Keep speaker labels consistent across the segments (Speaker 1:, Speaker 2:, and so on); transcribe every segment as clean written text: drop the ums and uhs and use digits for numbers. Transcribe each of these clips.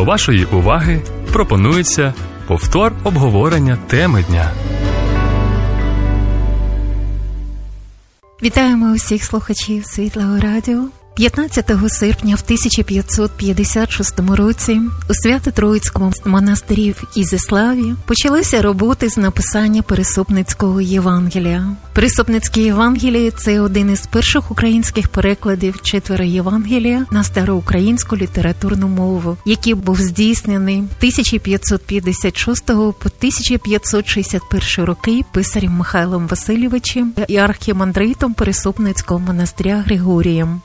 Speaker 1: До вашої уваги пропонується повтор обговорення теми дня.
Speaker 2: Вітаємо усіх слухачів Світлого Радіо. 15 серпня в 1556 році у Свято-Троїцькому монастирі в Ізяславі почалися роботи з написання Пересопницького Євангелія. Пересопницьке Євангеліє – це один із перших українських перекладів 4 Євангелія на староукраїнську літературну мову, який був здійснений 1556 по 1561 роки писарем Михайлом Васильовичем і архімандритом Пересопницького монастиря Григорієм.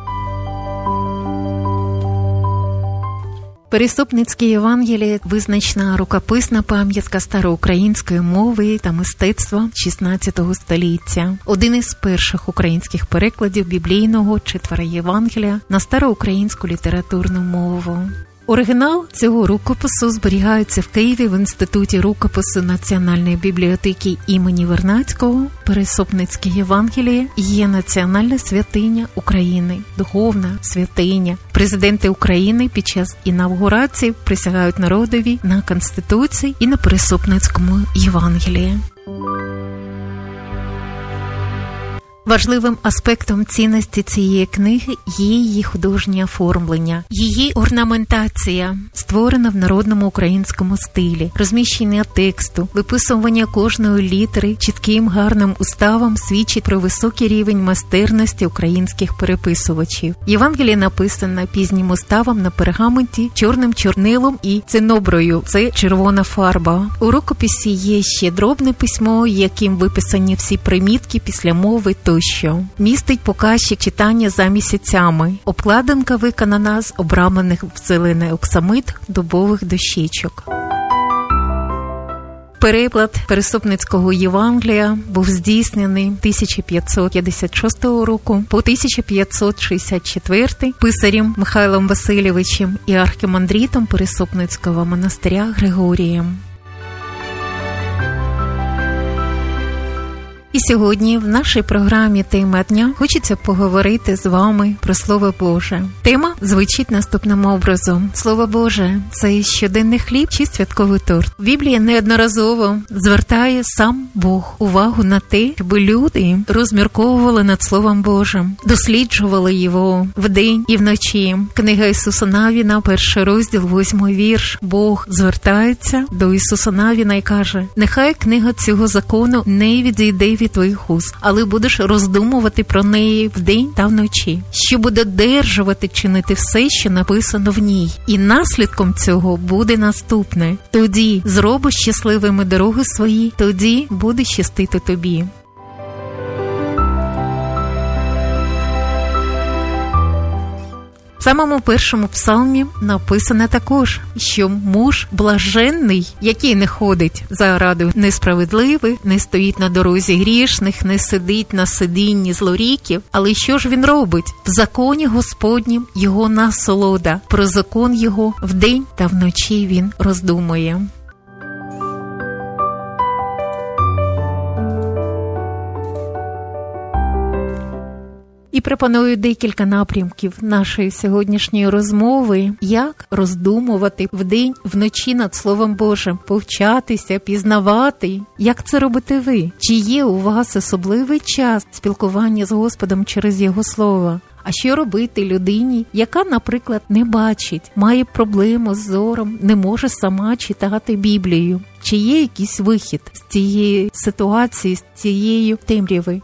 Speaker 2: Пересопницьке Євангеліє – визначна рукописна пам'ятка староукраїнської мови та мистецтва 16 століття. Один із перших українських перекладів біблійного 4 Євангелія на староукраїнську літературну мову. Оригінал цього рукопису зберігається в Києві в Інституті рукопису Національної бібліотеки імені Вернадського. Пересопницьке Євангеліє є національна святиня України, духовна святиня. Президенти України під час інавгурації присягають народові на Конституції і на Пересопницькому Євангелії. Важливим аспектом цінності цієї книги є її художнє оформлення. Її орнаментація створена в народному українському стилі, розміщення тексту, виписування кожної літери чітким гарним уставом свідчить про високий рівень майстерності українських переписувачів. Євангеліє написано пізнім уставом на пергаменті, чорним чорнилом і циноброю – це червона фарба. У рукописі є ще дробне письмо, яким виписані всі примітки після мови тощо. Містить показчик читання за місяцями. Обкладинка виконана з обрамлених в зелений оксамит дубових дощечок. Переклад Пересопницького Євангелія був здійснений 1556 року по 1564 писарем Михайлом Васильовичем і архімандритом Пересопницького монастиря Григорієм. І сьогодні в нашій програмі «Тема дня» хочеться поговорити з вами про Слово Боже. Тема звучить наступним образом. Слово Боже – це щоденний хліб чи святковий торт. Біблія неодноразово звертає сам Бог увагу на те, щоб люди розмірковували над Словом Божим, досліджували його вдень і вночі. Книга Ісуса Навіна, 1 розділ, 8 вірш. Бог звертається до Ісуса Навіна і каже: «Нехай книга цього закону не відійде від твоїх уст, але будеш роздумувати про неї вдень та вночі, що буде додержувати чинити все, що написано в ній. І наслідком цього буде наступне: тоді зробиш щасливими дороги свої, тоді буде щастити тобі». В самому першому псалмі написано також, що муж блаженний, який не ходить за радою несправедливих, не стоїть на дорозі грішних, не сидить на сидінні злоріків. Але що ж він робить? В законі Господнім його насолода, про закон його вдень та вночі він роздумує. І пропоную декілька напрямків нашої сьогоднішньої розмови, як роздумувати вдень, вночі над Словом Божим, повчатися, пізнавати. Як це робите ви? Чи є у вас особливий час спілкування з Господом через Його Слово? А що робити людині, яка, наприклад, не бачить, має проблему з зором, не може сама читати Біблію? Чи є якийсь вихід з цієї ситуації, з цієї темряви?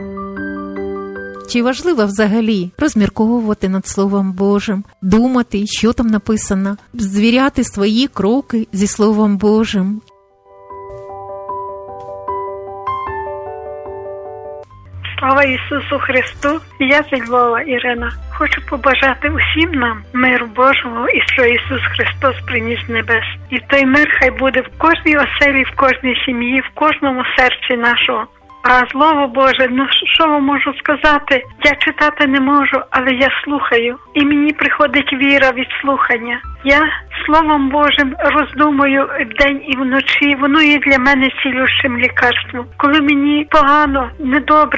Speaker 2: Чи важливо взагалі розмірковувати над Словом Божим, думати, що там написано, звіряти свої кроки зі Словом Божим?
Speaker 3: Слава Ісусу Христу! Я зі Львова Ірина. Хочу побажати усім нам миру Божого, і що Ісус Христос приніс з небес. І той мир хай буде в кожній оселі, в кожній сім'ї, в кожному серці нашого. А Слово Боже, що вам можу сказати? Я читати не можу, але я слухаю. І мені приходить віра від слухання. Я Словом Божим роздумую вдень і вночі. Воно є для мене цілющим лікарством. Коли мені погано, недобре,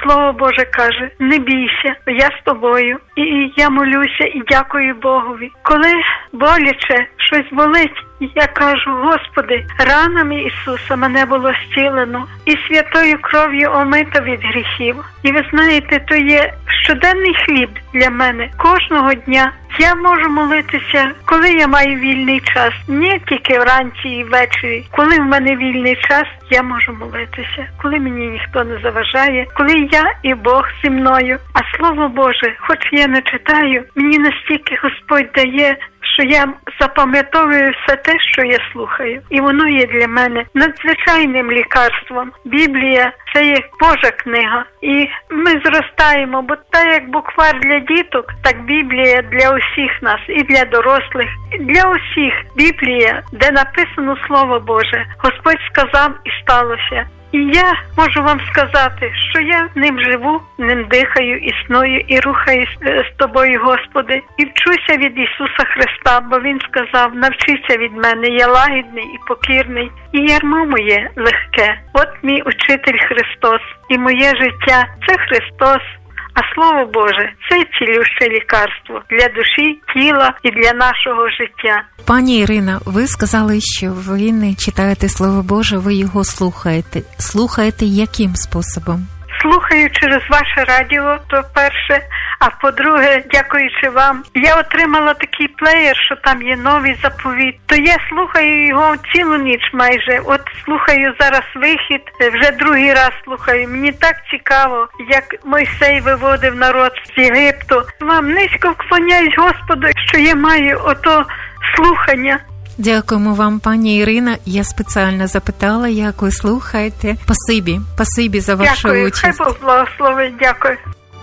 Speaker 3: Слово Боже каже, не бійся, я з тобою. І я молюся і дякую Богові. Коли боляче, щось болить, я кажу, Господи, ранами Ісуса мене було зцілено і святою кров'ю омито від гріхів. І ви знаєте, то є щоденний хліб для мене. Кожного дня я можу молитися, коли я маю вільний час. Не тільки вранці і ввечері. Коли в мене вільний час, я можу молитися. Коли мені ніхто не заважає, коли я і Бог зі мною. А Слово Боже, хоч я не читаю, мені настільки Господь дає, що я запам'ятовую все те, що я слухаю. І воно є для мене надзвичайним лікарством. Біблія – це є Божа книга. І ми зростаємо, бо так як буквар для діток, так Біблія для усіх нас, і для дорослих, і для усіх. Біблія, де написано Слово Боже. Господь сказав і сталося. І я можу вам сказати, що я ним живу, ним дихаю, існую і рухаюсь з тобою, Господи. І вчуся від Ісуса Христа, бо Він сказав, навчіться від мене, я лагідний і покірний, і ярмо моє легке. От мій учитель Христос, і моє життя – це Христос. А Слово Боже – це цілюще лікарство для душі, тіла і для нашого життя.
Speaker 2: Пані Ірина, ви сказали, що ви не читаєте Слово Боже, ви його слухаєте. Слухаєте яким способом?
Speaker 3: Слухаю через ваше радіо, то перше. А по-друге, дякуючи вам, я отримала такий плеєр, що там є новий заповіт. То я слухаю його цілу ніч майже. От слухаю зараз вихід, вже другий раз слухаю. Мені так цікаво, як Мойсей виводив народ з Єгипту. Вам низько вклоняюсь Господу, що я маю ото слухання.
Speaker 2: Дякуємо вам, пані Ірина. Я спеціально запитала, як ви слухаєте. Спасибі за вашу участь.
Speaker 3: Дякую, хай Бог благословить, дякую.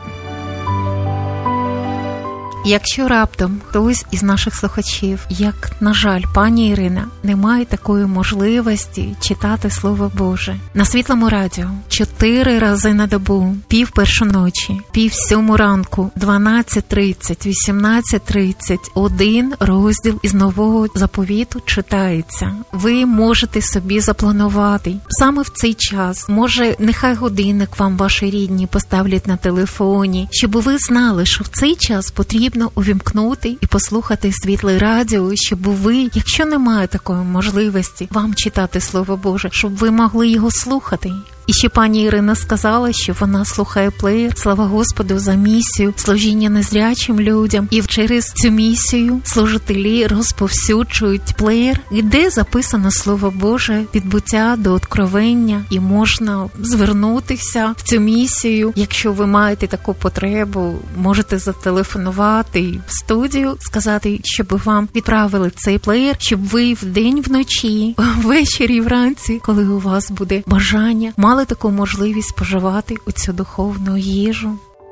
Speaker 2: Якщо раптом хтось із наших слухачів, як, на жаль, пані Ірина, не має такої можливості читати Слово Боже, на Світлому радіо 4 рази на добу, 5:30 ночі, 5:30 ранку, 12:30, 18:30, один розділ із Нового заповіту читається. Ви можете собі запланувати. Саме в цей час, може, нехай годинник вам ваші рідні поставлять на телефоні, щоб ви знали, що в цей час потрібно увімкнути і послухати Світле радіо, щоб ви, якщо немає такої можливості вам читати Слово Боже, щоб ви могли його слухати. І ще пані Ірина сказала, що вона слухає плеєр, слава Господу, за місію служіння незрячим людям. І через цю місію служителі розповсюджують плеєр, де записано Слово Боже від буття до откровення. І можна звернутися в цю місію. Якщо ви маєте таку потребу, можете зателефонувати в студію, сказати, щоб вам відправили цей плеєр, щоб ви вдень, вночі, ввечері, вранці, коли у вас буде бажання, мали таку можливість споживати оцю духовну їжу.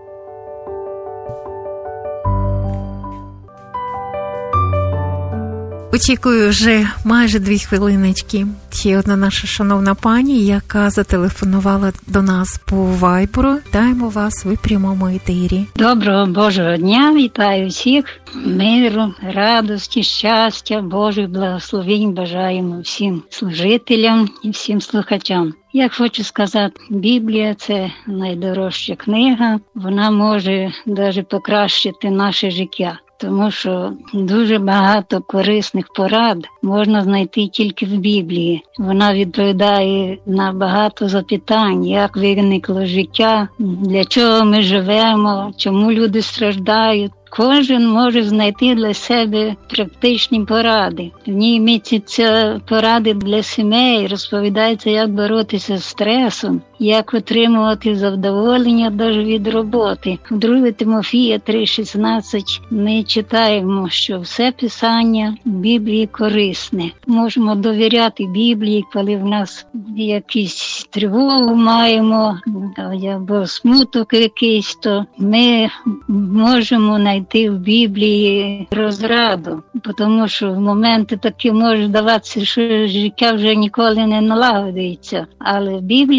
Speaker 2: Очікую вже майже 2 хвилиночки. Ще одна наша шановна пані, яка зателефонувала до нас по вайберу. Вітаємо вас в прямому етері.
Speaker 4: Доброго Божого дня, вітаю всіх. Миру, радості, щастя, Божих благословень бажаємо всім служителям і всім слухачам. Я хочу сказати, Біблія – це найдорожча книга. Вона може навіть покращити наше життя. Тому що дуже багато корисних порад можна знайти тільки в Біблії. Вона відповідає на багато запитань, як виникло життя, для чого ми живемо, чому люди страждають. Кожен може знайти для себе практичні поради. В ній містяться поради для сімей, розповідається, як боротися з стресом, як отримувати задоволення навіть від роботи. У 2 Тимофія 3:16 ми читаємо, що все писання в Біблії корисне. Можемо довіряти Біблії, коли в нас якісь тривогу маємо, або смуток якийсь, то ми можемо знайти в Біблії розраду. Тому що в моменти такі може здаватися, що життя вже ніколи не налагодиться. Але Біблія пояснює,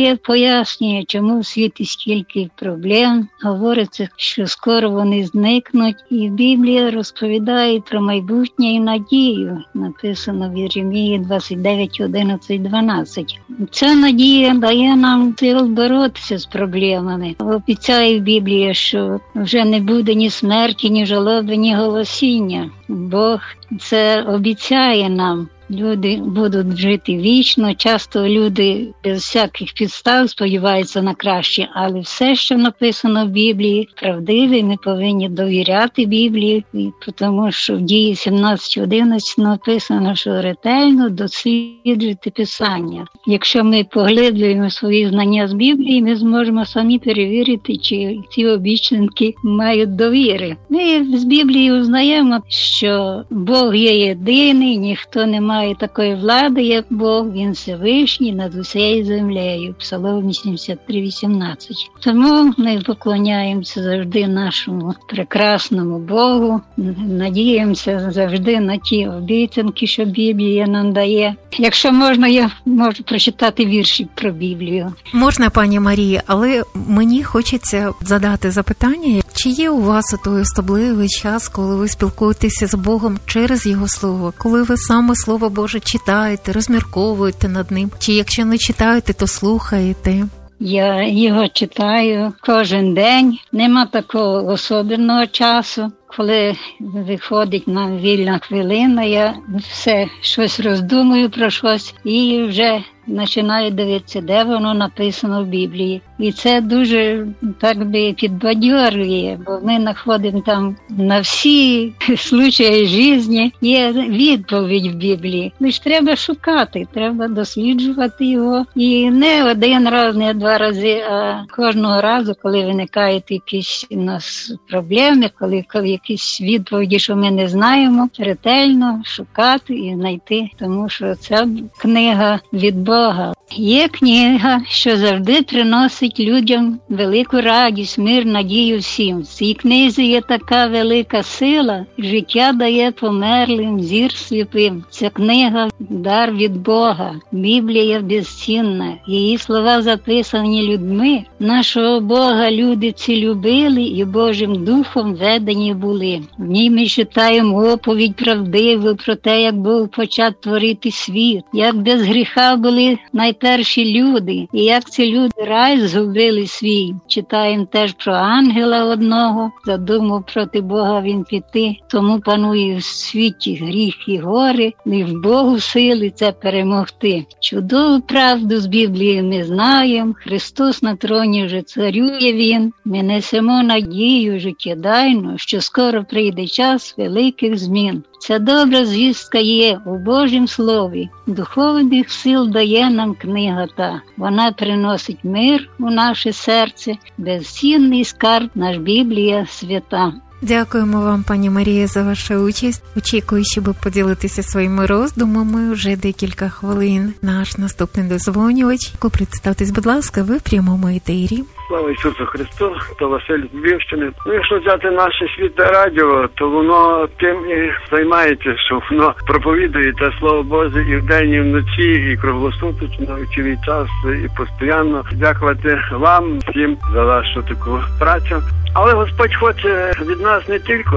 Speaker 4: пояснює, чому в світі стільки проблем. Говориться, що скоро вони зникнуть. І Біблія розповідає про майбутнє і надію. Написано в Єремії 29, 11, 12. Ця надія дає нам сил боротися з проблемами. Обіцяє Біблія, що вже не буде ні смерті, ні жалоби, ні голосіння. Бог це обіцяє нам. Люди будуть жити вічно, часто люди без всяких підстав сподіваються на краще, але все, що написано в Біблії, правдиве, ми повинні довіряти Біблії, тому що в Дії 17:11 написано, що ретельно досліджуйте Писання. Якщо ми поглиблюємо свої знання з Біблії, ми зможемо самі перевірити, чи ці обіцянки мають довіри. Ми з Біблії узнаємо, що Бог є єдиний, ніхто не має такої влади, як Бог, Він Всевишній над усією землею. Псалом 73:18. Тому ми поклоняємося завжди нашому прекрасному Богу, надіємося завжди на ті обіцянки, що Біблія нам дає. Якщо можна, я можу прочитати вірші про Біблію.
Speaker 2: Можна, пані Марія, але мені хочеться задати запитання, чи є у вас той особливий час, коли ви спілкуєтеся з Богом через Його Слово, коли ви саме Слово Боже читаєте, розмірковуєте над ним, чи якщо не читаєте, то слухаєте?
Speaker 4: Я його читаю кожен день, нема такого особливого часу. Коли виходить нам вільна хвилина, я все щось роздумую про щось і вже починаю дивитися, де воно написано в Біблії. І це дуже, так би, підбадьорює, бо ми знаходимо там на всі случаї житті є відповідь в Біблії. Лише треба шукати, треба досліджувати його. І не один раз, не два рази, а кожного разу, коли виникають якісь у нас проблеми, коли якісь відповіді, що ми не знаємо, ретельно шукати і знайти, тому що ця книга від Бога. Є книга, що завжди приносить людям велику радість, мир, надію всім. В цій книзі є така велика сила, життя дає померлим, зір сліпим. Ця книга – дар від Бога. Біблія безцінна. Її слова записані людьми. Нашого Бога люди ці любили і Божим Духом ведені були. В ній ми читаємо оповідь правдиву про те, як Бог почав творити світ, як без гріха були найперші люди, і як ці люди рай згубили свій. Читаємо теж про ангела одного, задумав проти Бога він піти, тому панує в світі гріх і горе, і в Богу сили це перемогти. Чудову правду з Біблії ми знаємо, Христос на троні вже царює Він, ми несемо надію життєдайну, що скоро прийде час великих змін. Ця добра звістка є у Божім Слові, духовних сил дає нам книга та. Вона приносить мир у наше серце, безцінний скарб наш Біблія свята.
Speaker 2: Дякуємо вам, пані Марія, за вашу участь. Очікую, щоб поділитися своїми роздумами вже декілька хвилин. Наш наступний дозвонювач. Представтесь, будь ласка, ви в прямому етері.
Speaker 5: Слава Ісусу Христу, то Василь з Львівщини. Якщо взяти наше світе радіо, то воно тим і займається, що воно проповідує те Слово Боже і вдень, і вночі, і круглосуточно, і цілий час, і постійно. Дякувати вам всім за вашу таку працю. Але Господь хоче від нас не тільки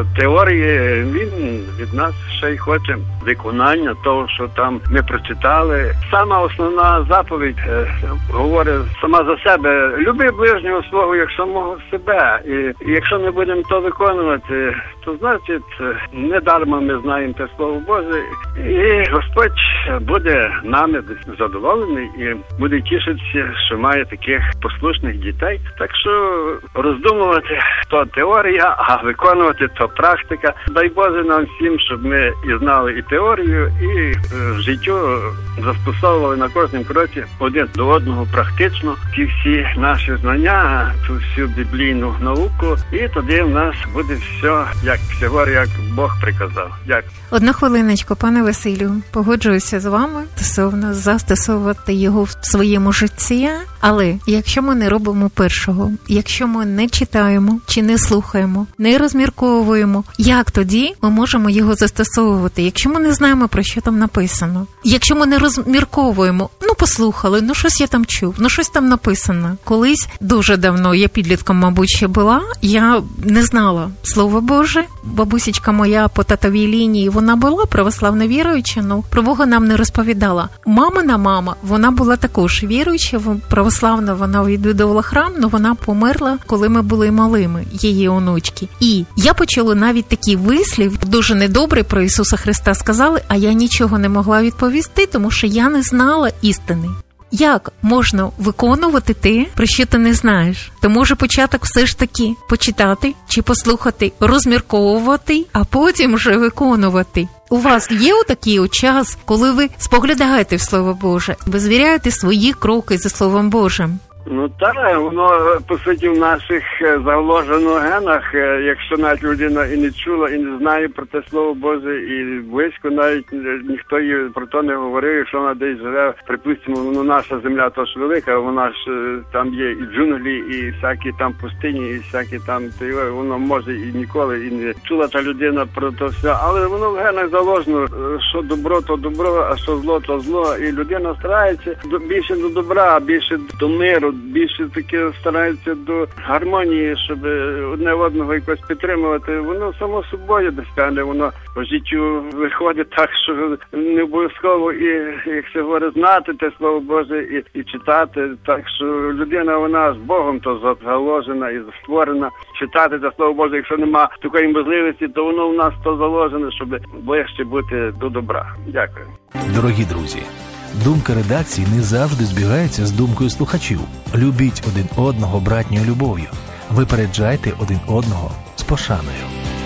Speaker 5: теорії, Він від нас ще й хоче виконання того, що там ми прочитали. Сама основна заповідь говорить сама за себе. Люби ближнього свого, як самого себе. І якщо ми будемо то виконувати, то значить недарма ми знаємо те Слово Боже. І Господь буде нами задоволений і буде тішитися, що має таких послушних дітей. Так що роздумувати то теорія, а виконувати то практика. Дай Боже нам всім, щоб ми і знали і теорію, і в життю застосовували на кожному кроці один до одного практично ті всі наші знання, ту всю біблійну науку, і тоді в нас буде все, як говорить, як Бог приказав. Дякую.
Speaker 2: Одну хвилиночку, пане Василю, погоджуюся з вами стосовно застосовувати його в своєму житті, Але якщо ми не робимо першого, якщо ми не читаємо чи не слухаємо, не розмірковуємо, як тоді ми можемо його застосовувати, якщо ми не знаємо, про що там написано? Якщо ми не розмірковуємо, послухали, щось я там чув, щось там написано. Колись, дуже давно, я підлітком, мабуть, ще була, я не знала Слово Боже. Бабусечка моя по татовій лінії, вона була православно віруюча, про Бога нам не розповідала. Мамина мама, вона була також віруюча, православна, вона відвідувала храм, але вона померла, коли ми були малими, її онучки. І я почула навіть такий вислів, дуже недобрий, про Ісуса Христа сказали, а я нічого не могла відповісти, тому що я не знала істини. Як можна виконувати те, про що ти не знаєш? То може початок все ж таки почитати чи послухати, розмірковувати, а потім вже виконувати. У вас є такий час, коли ви споглядаєте в Слово Боже, ви звіряєте свої кроки за Словом Божим?
Speaker 5: Так, воно, по суті, в наших заложено генах, якщо навіть людина і не чула, і не знає про те Слово Боже, і близько навіть ніхто їй про то не говорив, якщо вона десь живе, припустимо, наша земля тож велика, вона ж там є і джунглі, і всякі там пустині, і всякі там, воно може і ніколи і не чула та людина про то все, але воно в генах заложено, що добро, то добро, а що зло, то зло, і людина старається більше до добра, більше до миру, більше таке стараються до гармонії, щоб одне одного якось підтримувати. Воно само собою десь стане, воно по життю виходить так, що не обов'язково і, як се говорить, знати те Слово Боже і читати. Так що людина, вона з Богом то заложена і створена. Читати те Слово Боже, якщо нема такої можливості, то воно в нас то заложено, щоб ближче бути до добра. Дякую.
Speaker 6: Дорогі друзі, думка редакції не завжди збігається з думкою слухачів. Любіть один одного братньою любов'ю. Випереджайте один одного з пошаною.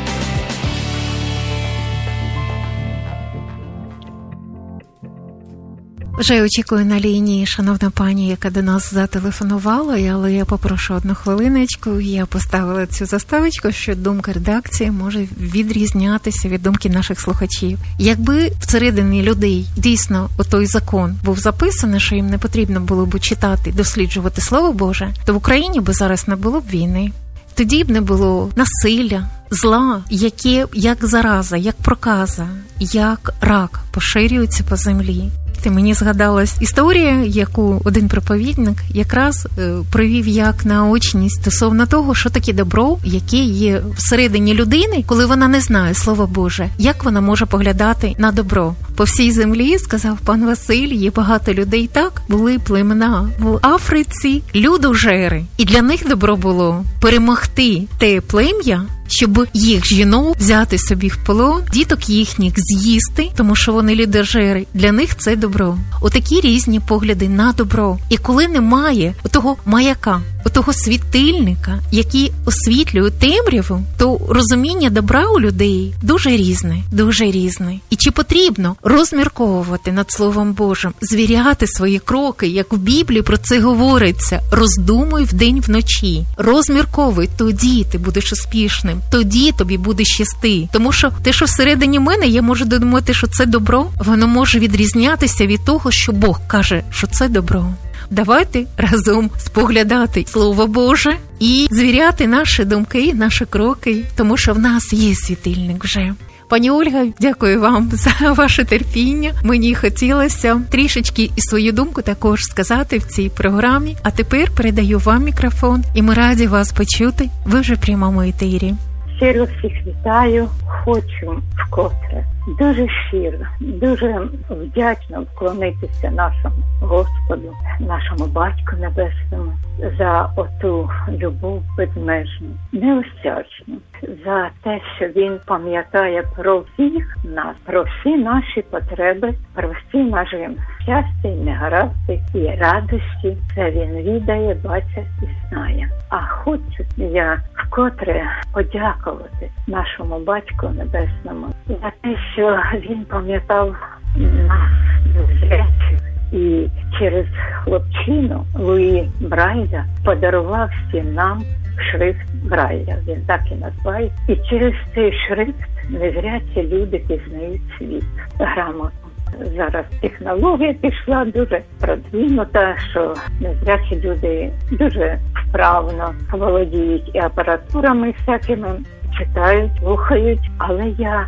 Speaker 2: Вже очікую на лінії шановна пані, яка до нас зателефонувала, але я попрошу одну хвилиночку. Я поставила цю заставочку, що думка редакції може відрізнятися від думки наших слухачів. Якби всередині людей дійсно отой закон був записаний, що їм не потрібно було б читати, досліджувати Слово Боже, то в Україні би зараз не було б війни. Тоді б не було насилля, зла, яке як зараза, як проказа, як рак поширюється по землі. Мені згадалась історія, яку один проповідник якраз привів як наочність стосовно того, що таке добро, яке є всередині людини, коли вона не знає Слова Боже, як вона може поглядати на добро. По всій землі, сказав пан Василь, є багато людей, так, були племена в Африці, людожери. І для них добро було перемогти те плем'я, щоб їх жінок взяти собі в полон, діток їхніх з'їсти, тому що вони людожери. Для них це добро. Отакі різні погляди на добро. І коли немає отого маяка, отого світильника, який освітлює темряву, то розуміння добра у людей дуже різне, дуже різне. І чи потрібно розмірковувати над Словом Божим, звіряти свої кроки, як в Біблії про це говориться, роздумуй вдень вночі, розмірковуй, тоді ти будеш успішним, тоді тобі буде щасти. Тому що те, що всередині мене, я можу думати, що це добро, воно може відрізнятися від того, що Бог каже, що це добро. Давайте разом споглядати Слово Боже і звіряти наші думки, наші кроки, тому що в нас є світильник вже. Пані Ольга, дякую вам за ваше терпіння. Мені хотілося трішечки і свою думку також сказати в цій програмі. А тепер передаю вам мікрофон, і ми раді вас почути. Ви вже в прямому етері.
Speaker 7: Щиро всіх вітаю, хочу вкотре дуже щиро, дуже вдячно вклонитися нашому Господу, нашому Батьку Небесному за оту любов безмежну, неосячну, за те, що Він пам'ятає про всіх нас, про всі наші потреби, про всі наші щастя і негаразди і радості. Це Він відає, бачить і знає. А хочу я вкотре подякувати нашому Батьку Небесному за те, що Він пам'ятав нас, зрячих, і через хлопчину Луї Брайля подарував всім нам шрифт Брайля. Він так і називає. І через цей шрифт незрячі люди пізнають світ грамотно. зараз технологія пішла дуже продвинута, що незрячі люди дуже вправно володіють і апаратурами всякими, читають, слухають, але я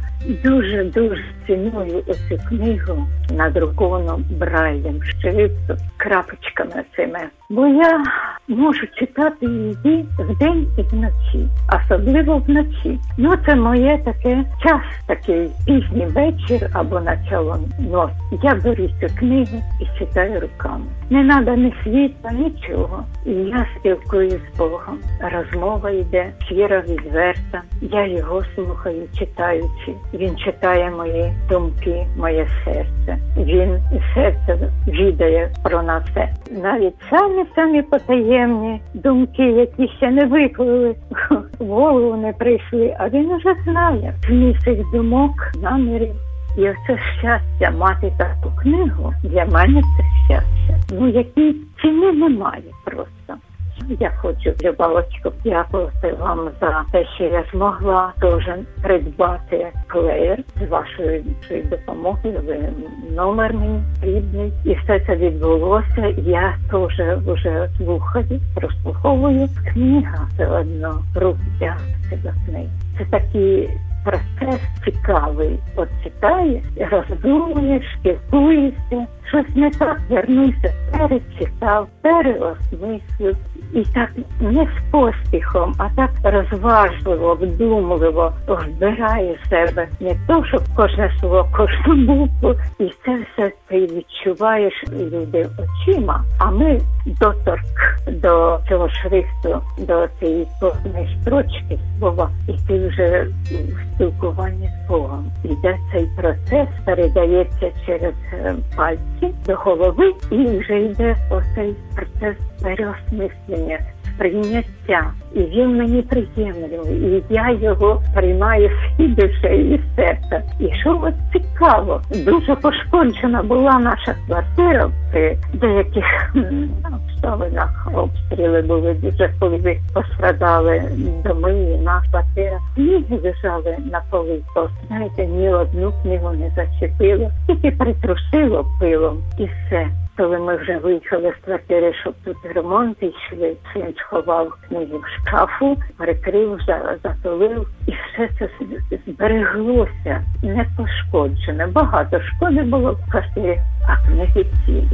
Speaker 7: дуже ціную оцю книгу, надруковану Брайлем, шрифтом, крапочками цими. Бо я можу читати її вдень і вночі, особливо вночі. Це моє таке час, такий пізній вечір або начало ночі. Я беру цю книгу і читаю руками. Не треба ні світла, нічого. І я спілкуюсь з Богом. Розмова йде щира, відверта. Я його слухаю, читаючи. Він читає мої думки, моє серце. Він серце відає про нас все. Навіть самі потаємні думки, які ще не виклили, в голову не прийшли, а він уже знає зміст цих думок, намірів. І оце щастя мати таку книгу, для мене це щастя. Якій ціни немає просто. Я хочу, Любавочко, дякувати вам за те, що я змогла теж придбати плеєр з вашої допомоги. Ви номер мені потрібний. І все це відбулося. Я теж вже слухаю, прослуховую. Книга все одно рук тягнеться до книги. Це такі процес цікавий. От читаєш, роздумуєш, спілкуєшся, щось не так, вернувся, перечитав, переосмислив. І так не з поспіхом, а так розважливо, вдумливо збирає себе. Не то, щоб кожне слово, кожну букву. І це все ти відчуваєш люди очима. А ми доторк до цього шрифту, до цієї кожної строчки слова. І ти вже в спілкуванні з Богом. Іде цей процес, передається через пальці до голови, і вже йде оцей процес переосмислення, сприйняття. І він мені приємний, і я його приймаю всі душею і серцем. І що от цікаво, дуже пошкоджена була наша квартира при деяких обставинах. Обстріли були дуже, коли пострадали доми і наша квартира. Книги лежали на полі. Знаєте, ні одну книгу не зачепило, тільки притрусило пилом і все. Коли ми вже виїхали з квартири, щоб тут ремонти йшли, син сховав книги в шкафу, перекрив, затулив, і все це збереглося, не пошкоджене. Багато шкоди було в квартирі, а книги цілі.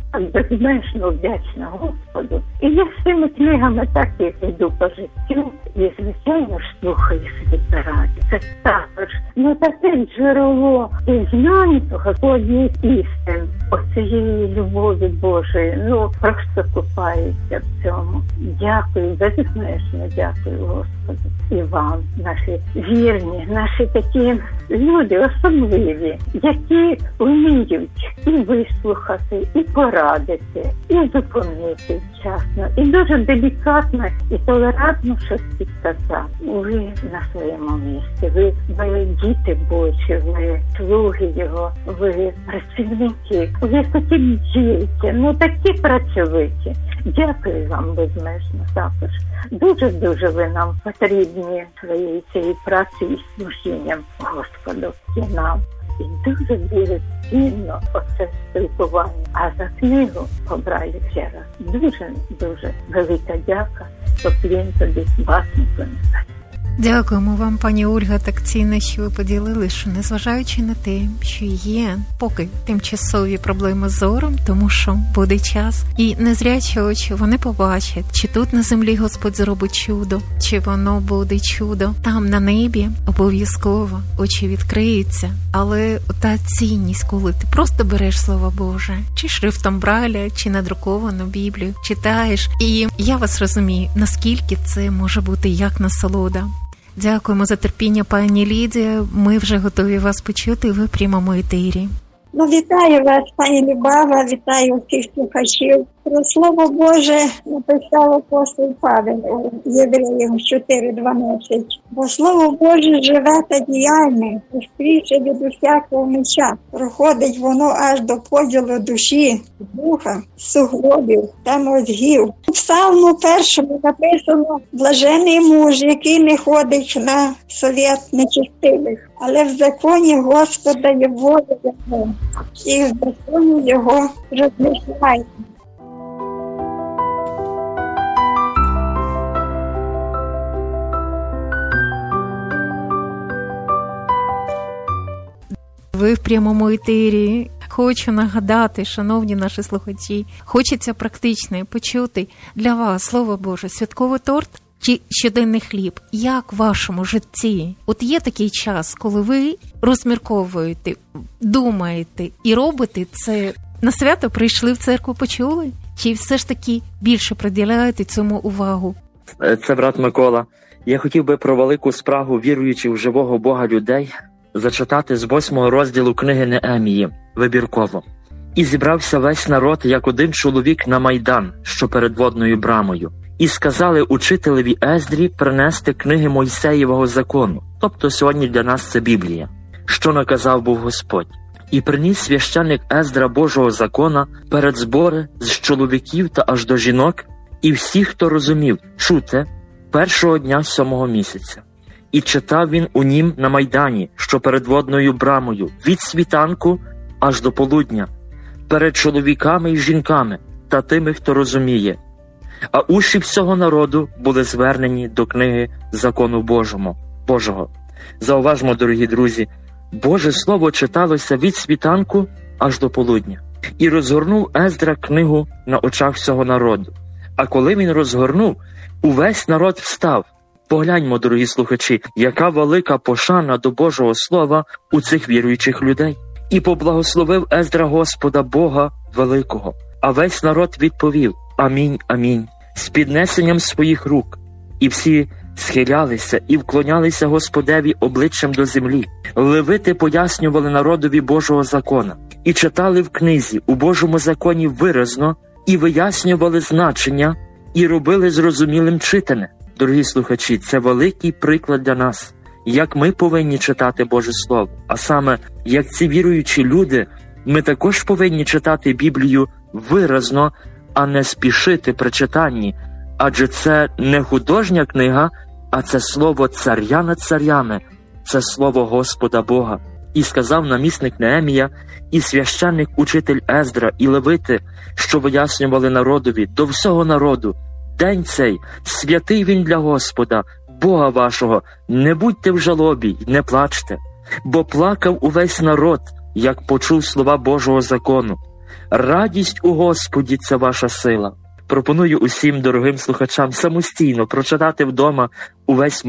Speaker 7: Безмежно вдячна Господу. І я з цими книгами так і йду по життю. І, звичайно ж, слухаю собі радіо. Це також, таке джерело і знань Господніх істин, оцієї любові Божої. Просто купаюся в цьому. Дякую, безмежно дякую Господу. І вам, наші вірні, наші такі люди особливі, які вміють і вислухати, і порадити, і зупинити вчасно, і дуже делікатно, і толерантно щось підказати. Ви на своєму місці, ви діти Божі, ви слуги Його, ви працівники, ви такі бджілки, такі працьовиті. Дякую вам безмежно також. Дуже-дуже ви нам потрібні своєю цією працею і служінням Господу і нам. І дуже цінно оце спілкування. А за книгу обраю ще раз. Дуже велика дяка, щоб він тобі баснику не дасть.
Speaker 2: Дякуємо вам, пані Ольга, так цінно, що ви поділили, що незважаючи на те, що є поки тимчасові проблеми з зором, тому що буде час, і незрячі очі вони побачать, чи тут на землі Господь зробить чудо, чи воно буде чудо. Там на небі обов'язково очі відкриються, але та цінність, коли ти просто береш Слово Боже, чи шрифтом Брайля, чи надруковану Біблію, читаєш, і я вас розумію, наскільки це може бути як насолода. Дякуємо за терпіння, пані Лідія. Ми вже готові вас почути, ви в прямому етері.
Speaker 8: Вітаю вас, пані Любава, вітаю всіх слухачів. Про Слово Боже написав апостол Павел у Євреям 4:12. Бо Слово Боже живе та діяльне, гостріше від усякого меча. Проходить воно аж до поділу душі, духа, суглобів та мозгів. У Псалму 1 написано: «Блажений муж, який не ходить на совет нечестивих, але в законі Господа є воля його, і в законі його розмишляє».
Speaker 2: Ви в прямому етері. Хочу нагадати, шановні наші слухачі, хочеться практично почути для вас Слово Боже, святковий торт чи щоденний хліб. Як в вашому житті? От є такий час, коли ви розмірковуєте, думаєте і робите це. На свято прийшли в церкву, почули? Чи все ж таки більше приділяєте цьому увагу?
Speaker 9: Це брат Микола. Я хотів би про велику спрагу віруючих в живого Бога людей зачитати з 8-го розділу книги Неемії, вибірково. «І зібрався весь народ, як один чоловік, на майдан, що перед водною брамою. І сказали учителеві Ездрі принести книги Мойсеєвого закону». Тобто сьогодні для нас це Біблія. «Що наказав був Господь. І приніс священник Ездра Божого закона перед збори з чоловіків та аж до жінок, і всіх, хто розумів, чути, першого дня 7-го місяця. І читав він у нім на майдані, що перед водною брамою, від світанку аж до полудня, перед чоловіками і жінками та тими, хто розуміє. А уші всього народу були звернені до книги закону Божого». Зауважмо, дорогі друзі, Боже Слово читалося від світанку аж до полудня. І розгорнув Ездра книгу на очах всього народу. А коли він розгорнув, увесь народ встав. Погляньмо, дорогі слухачі, яка велика пошана до Божого Слова у цих віруючих людей. «І поблагословив Ездра Господа Бога Великого, а весь народ відповів: Амінь, амінь, з піднесенням своїх рук. І всі схилялися і вклонялися Господеві обличчям до землі. Левити пояснювали народові Божого закона, і читали в книзі у Божому законі виразно, і вияснювали значення, і робили зрозумілим читане». Дорогі слухачі, це великий приклад для нас, як ми повинні читати Боже Слово. А саме, як ці віруючі люди, ми також повинні читати Біблію виразно, а не спішити при читанні. Адже це не художня книга, а це слово царя над царями, це слово Господа Бога. І сказав намісник Неемія, і священник учитель Ездра, і левити, що вияснювали народові, до всього народу: «День цей святий він для Господа, Бога вашого, не будьте в жалобі й не плачте, бо плакав увесь народ, як почув слова Божого закону. Радість у Господі – це ваша сила». Пропоную усім дорогим слухачам самостійно прочитати вдома увесь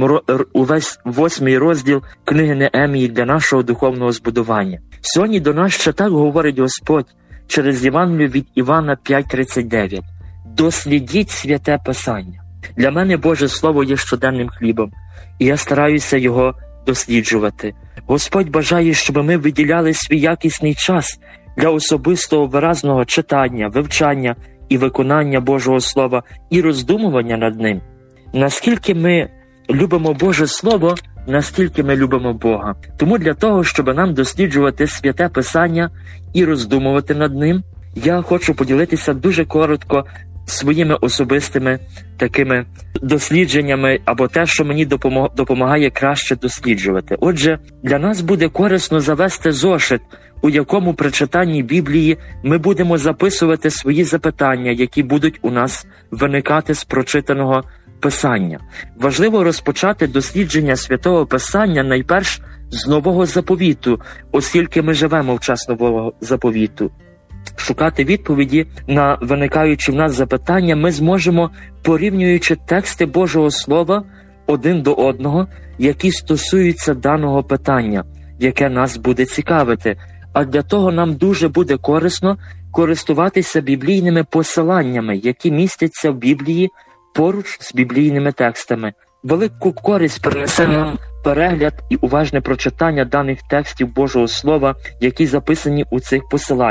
Speaker 9: 8-й розділ книги Неемії для нашого духовного збудування. Сьогодні до нас ще так говорить Господь через Євангелію від Івана 5:39. «Дослідіть святе Писання». Для мене Боже Слово є щоденним хлібом, і я стараюся його досліджувати. Господь бажає, щоб ми виділяли свій якісний час для особистого виразного читання, вивчання і виконання Божого Слова, і роздумування над ним. Наскільки ми любимо Боже Слово, настільки ми любимо Бога. Тому для того, щоб нам досліджувати святе Писання і роздумувати над ним, я хочу поділитися дуже коротко своїми особистими такими дослідженнями, або те, що мені допомагає краще досліджувати. Отже, для нас буде корисно завести зошит, у якому при читанні Біблії ми будемо записувати свої запитання, які будуть у нас виникати з прочитаного Писання. Важливо розпочати дослідження Святого Писання найперш з Нового Заповіту, оскільки ми живемо в час Нового Заповіту. Шукати відповіді на виникаючі в нас запитання ми зможемо, порівнюючи тексти Божого Слова один до одного, які стосуються даного питання, яке нас буде цікавити. А для того нам дуже буде корисно користуватися біблійними посиланнями, які містяться в Біблії поруч з біблійними текстами. Велику користь принесе нам перегляд і уважне прочитання даних текстів Божого Слова, які записані у цих посиланнях.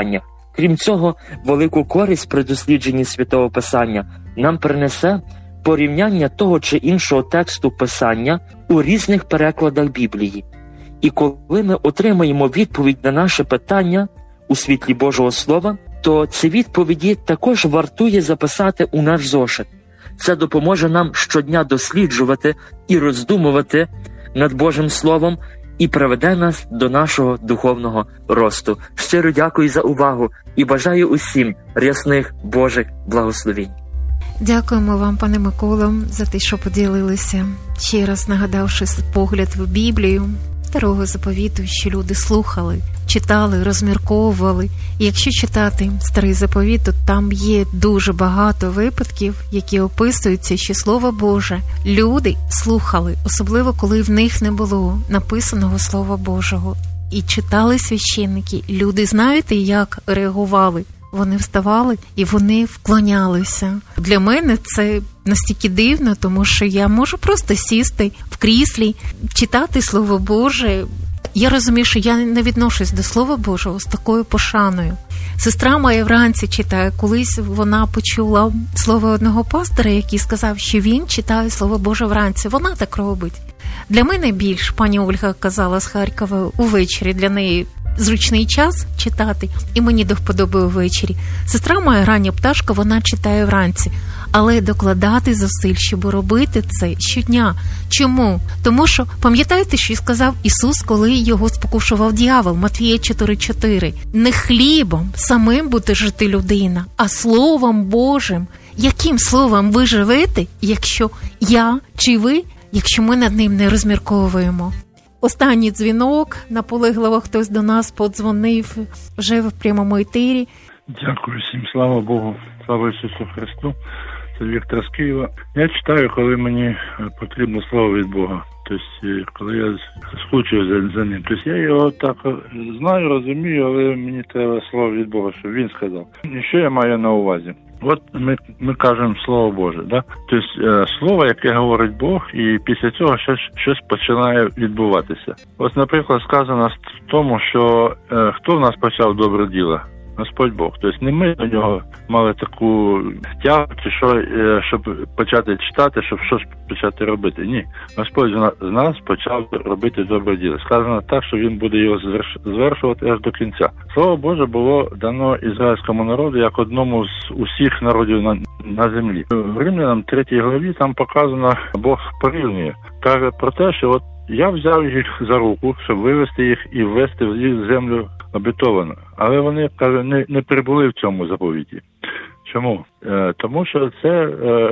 Speaker 9: Крім цього, велику користь при дослідженні Святого Писання нам принесе порівняння того чи іншого тексту Писання у різних перекладах Біблії. І коли ми отримаємо відповідь на наше питання у світлі Божого Слова, то ці відповіді також вартує записати у наш зошит. Це допоможе нам щодня досліджувати і роздумувати над Божим Словом і приведе нас до нашого духовного росту. Щиро дякую за увагу і бажаю усім рясних Божих благословень.
Speaker 2: Дякуємо вам, пане Миколо, за те, що поділилися, ще раз нагадавши погляд в Біблію, Старого Заповіту, що люди слухали, читали, розмірковували. І якщо читати Старий Заповіт, то там є дуже багато випадків, які описуються, що Слово Боже люди слухали, особливо коли в них не було написаного Слова Божого. І читали священники. Люди, знаєте, як реагували? Вони вставали і вони вклонялися. Для мене це настільки дивно, тому що я можу просто сісти в кріслі, читати Слово Боже. Я розумію, що я не відношусь до Слова Божого з такою пошаною. Сестра моя вранці читає. Колись вона почула слово одного пастора, який сказав, що він читає Слово Боже вранці. Вона так робить. Для мене більш, пані Ольга казала з Харкова, увечері для неї зручний час читати, і мені до вподоби увечері. Сестра моя рання пташка, вона читає вранці. Але докладати зусиль, щоб робити це щодня. Чому? Тому що, пам'ятаєте, що сказав Ісус, коли його спокушував дьявол, Матвія 4:4. Не хлібом самим буде жити людина, а Словом Божим. Яким словом ви живете, якщо я чи ви, якщо ми над ним не розмірковуємо? Останній дзвінок, наполегливо хтось до нас подзвонив вже в прямому етері.
Speaker 10: Дякую всім, слава Богу, слава Ісусу Христу. Це Віктор з Києва. Я читаю, коли мені потрібно слово від Бога. Тобто, коли я скучую за ним. Тобто, я його так знаю, розумію, але мені треба слово від Бога, щоб він сказав. І що я маю на увазі? От ми кажемо Слово Боже, да? Тобто слово, яке говорить Бог, і після цього щось починає відбуватися. Ось, наприклад, сказано в тому, що хто в нас почав добре діло? Господь Бог. Тобто не ми до нього мали таку тягу, чи що, щоб почати читати, щоб щось почати робити. Ні. Господь з нас почав робити добре діло. Сказано так, що він буде його звершувати аж до кінця. Слово Боже було дано ізраїльському народу як одному з усіх народів на землі. В Римлянам 3 главі там показано, Бог порівнює. Каже про те, що от я взяв їх за руку, щоб вивести їх і ввести в їх землю обітовану. Але вони, каже, не прибули в цьому заповіті. Чому? Тому що це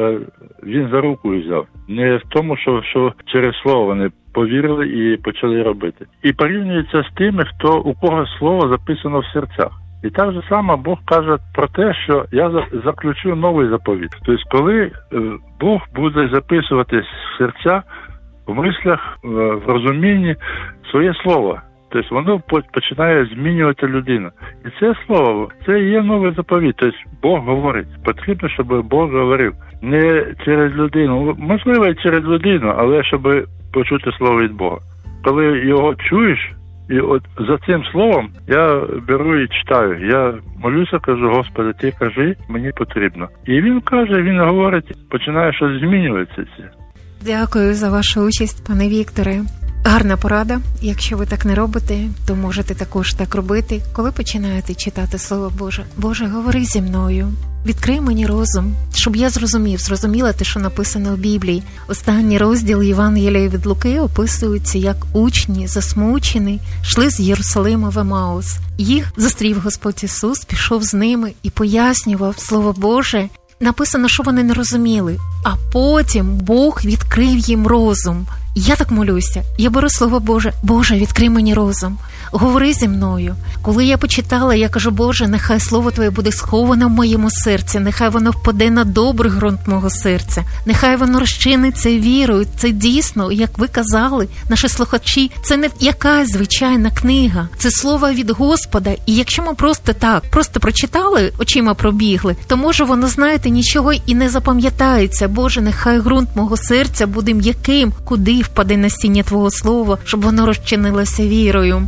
Speaker 10: він за руку взяв. Не в тому, що через слово вони повірили і почали робити. І порівнюється з тими, у кого слово записано в серцях. І так же само Бог каже про те, що я заключу новий заповіт. Тобто, коли Бог буде записувати в серця, в мислях, в розумінні своє слово. Тобто воно починає змінювати людину. І це слово, це є новий заповіт. Тобто Бог говорить. Потрібно, щоб Бог говорив. Не через людину. Можливо, і через людину, але щоб почути слово від Бога. Коли його чуєш, і от за цим словом я беру і читаю. Я молюся, кажу, Господи, Ти кажи, мені потрібно. І він каже, він говорить, починає щось змінюватися.
Speaker 2: Дякую за вашу участь, пане Вікторе. Гарна порада. Якщо ви так не робите, то можете також так робити. Коли починаєте читати Слово Боже, Боже, говори зі мною. Відкрий мені розум, щоб я зрозуміла те, що написано в Біблії. Останній розділ Євангелія від Луки описується, як учні, засмучені, йшли з Єрусалима в Емаус. Їх зустрів Господь Ісус, пішов з ними і пояснював Слово Боже. Написано, що вони не розуміли, а потім Бог відкрив їм розум. Я так молюся, я беру Слово Боже, Боже, відкрий мені розум, говори зі мною. Коли я почитала, я кажу, Боже, нехай Слово Твоє буде сховане в моєму серці, нехай воно впаде на добрий ґрунт мого серця, нехай воно розчиниться вірою. Це дійсно, як ви казали, наші слухачі, це не якась звичайна книга, це Слово від Господа. І якщо ми просто прочитали, очима пробігли, то може воно, знаєте, нічого і не запам'ятається. Боже, нехай ґрунт мого серця буде м'яким, куди впаде насіння Твого Слова, щоб воно розчинилося вірою.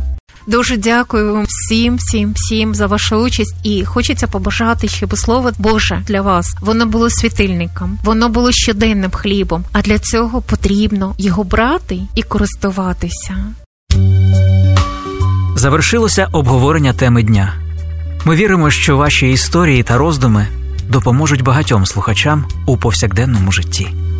Speaker 2: Дуже дякую всім за вашу участь. І хочеться побажати, щоб Слово Боже для вас, воно було світильником, воно було щоденним хлібом. А для цього потрібно його брати і користуватися.
Speaker 11: Завершилося обговорення теми дня. Ми віримо, що ваші історії та роздуми допоможуть багатьом слухачам у повсякденному житті.